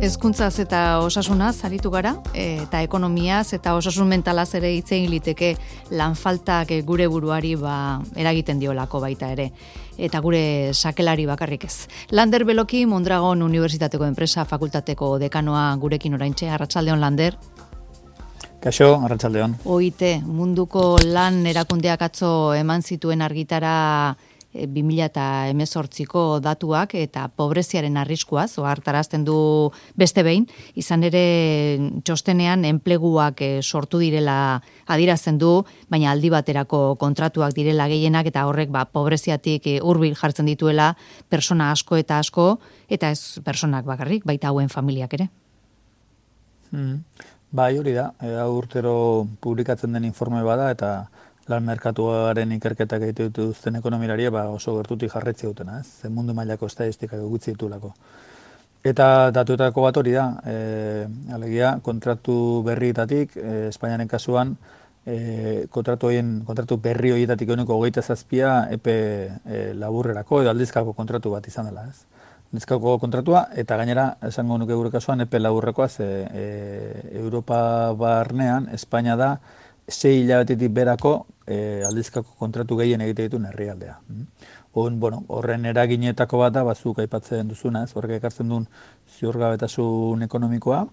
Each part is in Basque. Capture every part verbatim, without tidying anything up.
Hezkuntzaz eta osasunaz aritu gara, eta ekonomiaz eta osasun mentalaz ere hitz egin liteke lan faltak gure buruari ba, eragiten diolako baita ere. Eta gure sakelari bakarrik ez. Lander Beloki, Mondragon Unibertsitateko Enpresa Fakultateko dekanoa gurekin oraintxe. Arratsaldeon, Lander. Kaixo, arratsaldeon. O I T, munduko lan erakundeak atzo eman zituen argitara bi mila hemezortziko datuak eta pobreziaren arriskuaz, ohartarazten du beste behin, izan ere txostenean enpleguak sortu direla adierazten du, baina aldi baterako kontratuak direla gehienak eta horrek ba, pobreziatik hurbil jartzen dituela persona asko eta asko, eta ez personak bakarrik, baita hauen familiak ere. Hmm. Bai, hori da, hau urtero publikatzen den informe bada eta lan merkatuaren ikerketak egite dituzten ekonomilaria ba oso gertutik jarretzi dutena, ez? Ze mundu mailako estatistikak gutxi ditulako. Eta datuetako bat hori da, e, alegia kontratu berrietatik, e, Espainiaren kasuan, e, kontratu horien, kontratu berri horietatik ehuneko hogeita zazpia epe e, laburrerako edo aldizkako kontratu bat izan dela, ez? Aldizkako kontratua eta gainera esango nuke gure kasuan epe laburrekoa, ze e, Europa barnean Espainia da sei hilabetetik berako e, aldizkako kontratu gehien egite dituen herrialdea. On, bueno, horren eraginetako bat da, bazuk aipatzen duzuna, ez, horrek ekartzen duen ziurgabetasun ekonomikoa,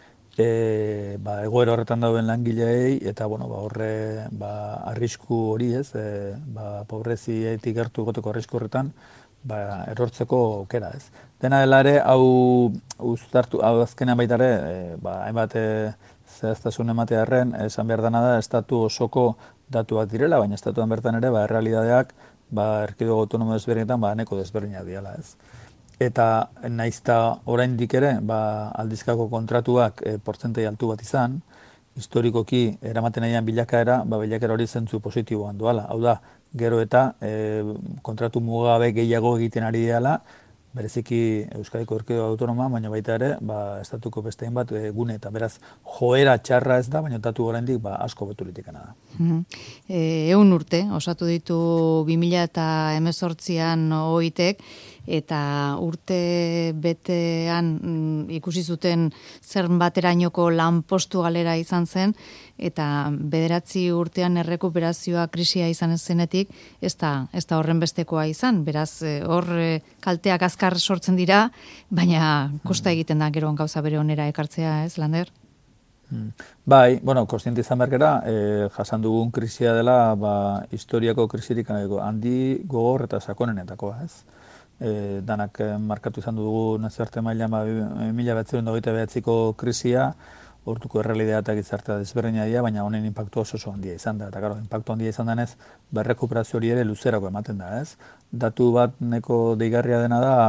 e, ba, egoera horretan dauden langileei, eta bueno, ba, horre ba, arrisku hori, ez, e, ba, pobrezietik gertu goteko arrisku horretan, ba, erortzeko aukera, ez. Dena dela ere, hau uztartu, hau azkenean baita ere, e, ba, hainbat e, zehaztasun ematearren, esan behar dena da, estatu osoko datuak direla, baina estatuan bertan ere, ba, errealidadeak, ba, erkidego autonomo desberdinetan, ba, neko desberdinak diala, ez. Eta naizta oraindik ere, ba, aldizkako kontratuak e, portzentei altu bat izan, historikoki eramaten nahian bilakaera, ba, bilakaera hori zentzu positiboan duala. Hau da, gero eta e, kontratu mugabe gehiago egiten ari diala, bereziki Euskadiko Erkidego Autonoma, baina baita ere, ba, estatuko bestein bat e, gune, eta beraz, joera txarra ez da, baina datu oraindik ba, asko beturitikana da. Mm-hmm. e, eun urte, osatu ditu bi mila hemezortzian O I Tek, eta urte betean mm, ikusi zuten zer baterainoko lanpostu galera izan zen, eta bederatzi urtean errekuperazioa krisia izan zenetik, ez da, ez da horren bestekoa izan, beraz hor kalteak azkar sortzen dira, baina kosta egiten da gero gauza bere onera ekartzea, ez, Lander? Hmm. Bai, bueno, kontziente izan berkera, eh, jasan dugun krisia dela, ba, historiako krisirik handi gogor eta sakonenetakoa, ez? E, danak markatu izan dugu nazioarte mailan ba, mila bederatziehun eta hogeita bederatziko krisia, hortuko errealitatea eta gizartea desberdina dira, baina honen inpaktu oso oso handia izan da. Eta karo, inpaktu handia izan denez, berrekuperazio hori ere luzerako ematen da, ez? Datu bat neko deigarria dena da,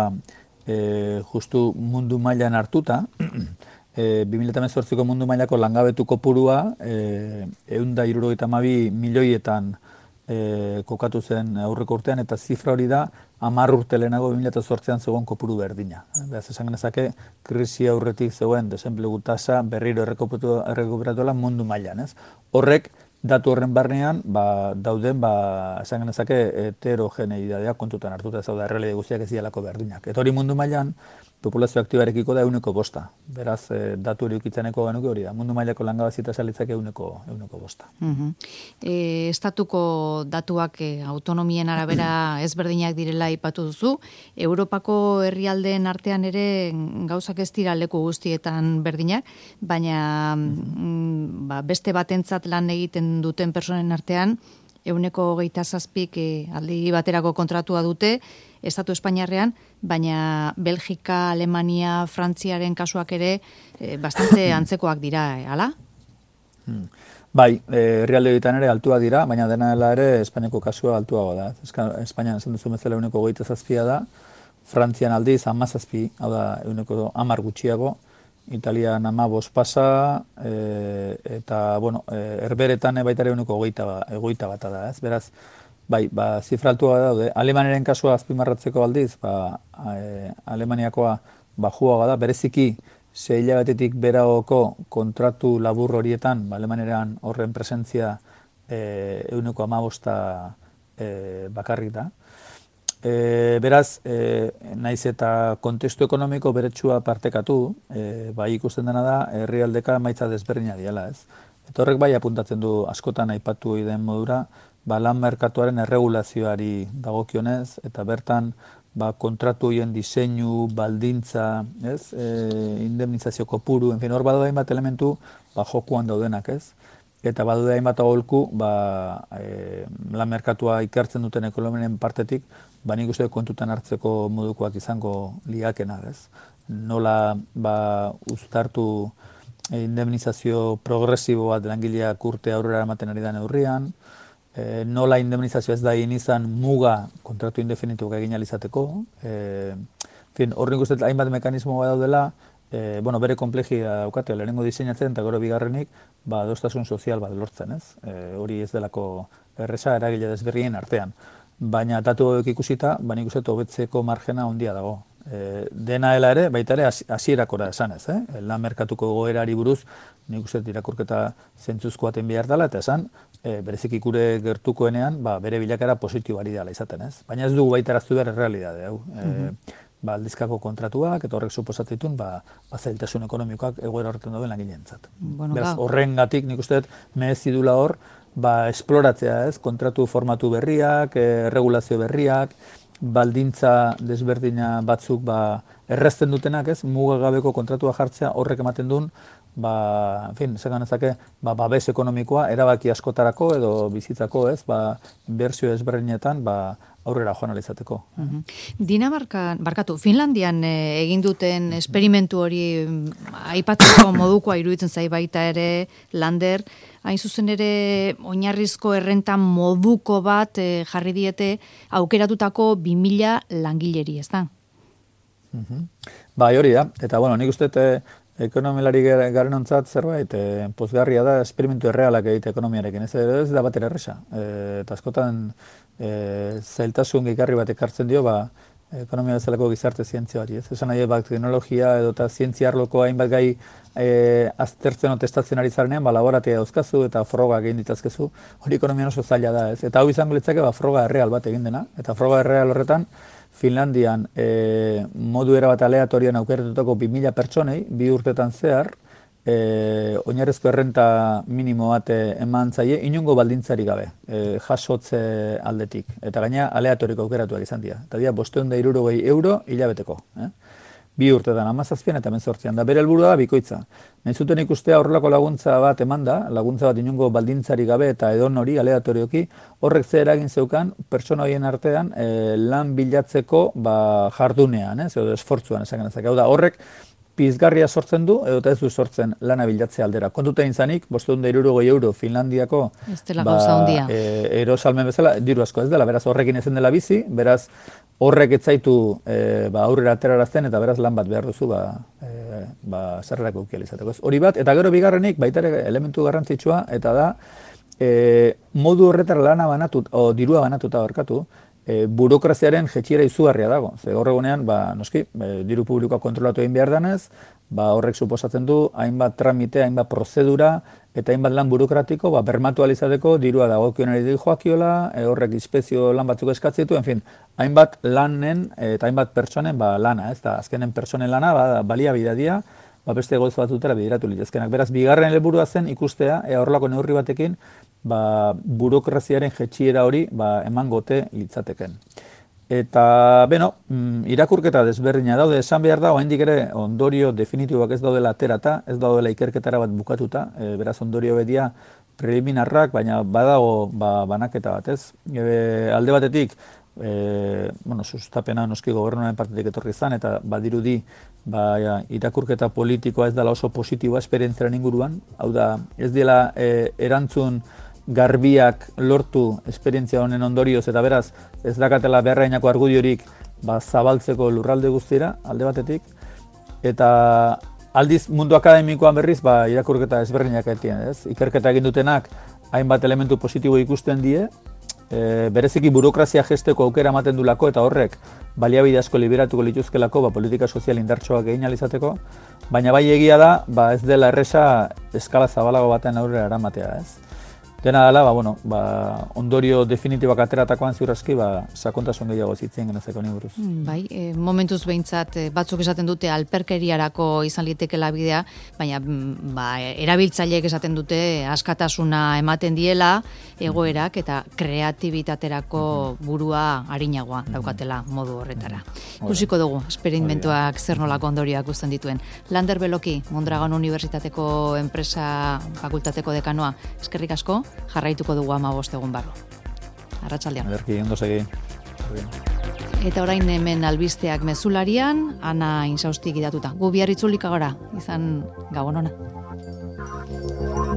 e, justu mundu mailan hartuta, e, bi mila hemezortziko mundu mailako langabetu kopurua, e, ehun eta hirurogeita hamabi milioietan e, kokatu zen aurreko urtean, eta zifra hori da, hamar urte lehenago bi mila zortzian zegoen kopuru berdina. Beraz, esan genezake, krisi aurretik zegoen desenplegu tasa berriro errekuperatuela mundu mailan, ez? Horrek, datu horren barnean, ba, dauden, ba, esan genezake, heterogeneidadea kontutan hartuta ez daude errealide guztiak ez dialako berdinak. Eta hori mundu mailan, populazio aktibarekiko da euneko bosta. Beraz, e, datu hori ukitzeneko genuke hori da. Mundu mailako langabezia salitzake euneko, euneko bosta. Uh-huh. e, estatuko datuak e, autonomien arabera ezberdinak direla aipatu duzu. Europako herrialdeen artean ere gauzak ez dira leku guztietan berdinak, baina mm, ba, beste batentzat lan egiten duten personen artean, euneko hogeita zazpik e, aldi baterako kontratua dute, Estatu Espainiarrean, baina Belgika, Alemania, Frantziaren kasuak ere e, bastante antzekoak dira, e, ala? Hmm. Bai, herrialde horietan ere altuak dira, baina dena dela ere Espainiako kasua altuago da. Espainian esan duzu bezala euneko hogeita zazpia da, Frantzian aldiz hamazazpi, hau da euneko hamar gutxiago, Italian hamabost pasa, e, eta, bueno, e, herberetan baita ere euneko hogeita bata da, ez? Beraz, bai, ba, zifra altua daude. Alemaniaren kasua azpimarratzeko aldiz, ba, e, Alemaniakoa bajuagoa da, bereziki sei hilabetetik beragoko kontratu labur horietan, ba, Alemaniaren horren presentzia e, euneko hamabosta e, bakarrik da. E, beraz, e, naiz eta kontestu ekonomiko beretsua partekatu, e, bai ikusten dena da, herrialdeka emaitza desberdina diela, ez? Eta horrek bai apuntatzen du askotan aipatu den modura, ba, lan merkatuaren erregulazioari dagokionez, eta bertan ba, kontratu hien diseinu, baldintza, ez? E, indemnizazio kopuru, enfin, hor badu hainbat elementu ba, jokuan daudenak, ez? Eta badude hainbat aholku, ba, e, lan merkatua ikertzen duten ekonomien partetik, ba, nik uste kontutan hartzeko modukoak izango liakena, ez? Nola ba, uztartu indemnizazio progresibo bat langileak urte aurrera ematen ari da neurrian, e, nola indemnizazio ez da izan muga kontratu indefinituak egin alizateko, e, fin, hor nik uste hainbat mekanismo bat daudela, E, bueno, bere komplegia daukate, lehenengo diseinatzen eta gero bigarrenik, ba, adostasun sozial bat lortzen, ez? E, hori ez delako erresa eragile desberrien artean. Baina datu hauek ikusita, ba, nik uste hobetzeko margena handia dago. E, dena dela ere, baita ere, hasierakora esan ez, eh? Lan merkatuko goerari buruz, nik uste irakurketa zentzuzko baten behar dela, eta esan, e, berezik ikure gertukoenean, ba, bere bilakara positibari dela izaten, ez? Baina ez dugu baita eraztu behar errealidade, hau. E, mm-hmm. Ba, aldizkako kontratuak, eta horrek suposatzen ditun, ba, zailtasun ekonomikoak egoera horretan dauden langileentzat. Bueno, beraz, horrengatik nik uste dut merezi dula hor, ba, esploratzea, ez? Kontratu formatu berriak, e, regulazio berriak, baldintza desberdina batzuk ba, errezten dutenak, ez? Mugagabeko kontratua jartzea horrek ematen duen, ba, en fin, zegan ezake, ba, babes ekonomikoa erabaki askotarako edo bizitzako, ez? Ba, inbertsio ezberdinetan, ba, aurrera joan alizateko. Uh-huh. Dinamarka, barkatu, Finlandian eh, egin duten esperimentu hori aipatzeko modukoa iruditzen zai baita ere, Lander, hain zuzen ere oinarrizko errenta moduko bat eh, jarri diete aukeratutako bi mila langileri, ez da? Uh-huh. Bai, hori da, eta bueno, nik uste eh, ekonomilari garen ontzat zerbait, e, pozgarria da esperimentu errealak egite ekonomiarekin, ez, ez da batera erresa. E, eta askotan e, zailtasun gehikarri bat ekartzen dio, ba, ekonomia bezalako gizarte zientzia hori, ez? Esan nahi, ba, teknologia edo eta zientzia arloko hainbat gai e, aztertzen o testatzen ari zarenean, ba, laboratea dauzkazu eta froga egin ditazkezu, hori ekonomian oso zaila da, ez? Eta hau izango litzake, ba, froga erreal bat egin dena, eta froga erreal horretan, Finlandian e, modu erabat aleatorian aukeratutako bi mila pertsonei, bi urtetan zehar, e, oinarrizko errenta minimo bat eman zaie, inongo baldintzari gabe, e, jasotze aldetik. Eta gaina aleatoriko aukeratuak izan dira. Eta dira, bosteun da hirurogei euro hilabeteko. Eh? Bi urtetan hamazazpian eta hemezortzian. Da bere helburua da bikoitza. Nahi zuten ikustea horrelako laguntza bat eman da, laguntza bat inongo baldintzari gabe eta edon hori aleatorioki, horrek ze eragin zeukan pertsona horien artean e, lan bilatzeko ba, jardunean, ez, edo esfortzuan esan genezak. Hau da, horrek pizgarria sortzen du, edo ez du sortzen lana bilatzea aldera. Kontuta izanik, bosteun da hirurogei euro Finlandiako ba, e, erosalmen bezala, diru asko ez dela, beraz horrekin ezen dela bizi, beraz horrek etzaitu e, ba, aurrera aterarazten eta beraz lan bat behar duzu ba, e, ba, zerrerako ukializateko. Hori bat, eta gero bigarrenik, baita ere elementu garrantzitsua, eta da, e, modu horretara lana banatut, o dirua banatuta barkatu, E, burokraziaren jetxiera izugarria dago. Ze gaur egunean, ba, noski, e, diru publikoa kontrolatu egin behar danez, ba, horrek suposatzen du, hainbat tramite, hainbat prozedura, eta hainbat lan burokratiko, ba, bermatu alizateko, dirua dagokionari di joakiola, e, horrek inspezio lan batzuk eskatzitu, en fin, hainbat lanen eta hainbat pertsonen ba, lana, ez da, azkenen pertsonen lana, ba, balia bidadia, ba, beste gozo batzutera bideratu litezkenak. Beraz, bigarren helburua zen ikustea, e, horrelako neurri batekin, ba, burokraziaren jetxiera hori ba, eman gote litzateken. Eta, beno, irakurketa desberdina daude, esan behar da, oraindik ere ondorio definitiboak ez daudela aterata, ez daudela ikerketara bat bukatuta, e, beraz ondorio bedia preliminarrak, baina badago ba, banaketa bat, ez? E, alde batetik, e, bueno, sustapena noski gobernuaren partetik etorri izan, eta badirudi ba, ja, irakurketa politikoa ez dela oso positiboa esperientziaren inguruan, hau da, ez dela e, erantzun garbiak lortu esperientzia honen ondorioz, eta beraz, ez dakatela beharrainako argudiorik ba, zabaltzeko lurralde guztira, alde batetik, eta aldiz mundu akademikoan berriz, ba, irakurketa ezberdinak etien, ez? Ikerketa egin dutenak, hainbat elementu positibo ikusten die, e, bereziki burokrazia gesteko aukera ematen du lako, eta horrek baliabide asko liberatuko lituzkelako, ba, politika sozial indartsoak egin alizateko, baina bai egia da, ba, ez dela erresa eskala zabalago baten aurrera eramatea, ez? Dena dela, ba, bueno, ba, ondorio definitibak ateratakoan ziurazki, ba, sakontasun gehiago zitzen genezeko ni buruz. Bai, e, momentuz behintzat e, batzuk esaten dute alperkeriarako izan litekela bidea, baina ba, erabiltzaileek esaten dute askatasuna ematen diela egoerak eta kreatibitaterako burua arinagoa daukatela modu horretara. Ikusiko dugu, esperimentuak zer nolako ondorioak uzten dituen. Lander Beloki, Mondragon Unibertsitateko enpresa fakultateko dekanoa, eskerrik asko, jarraituko dugu hamabost egun barru. Arratsaldean. Ederki, ondo segi. Eta orain hemen albisteak mezularian, Ana Insausti gidatuta. Gu bihar itzulik agora, izan gabon ona.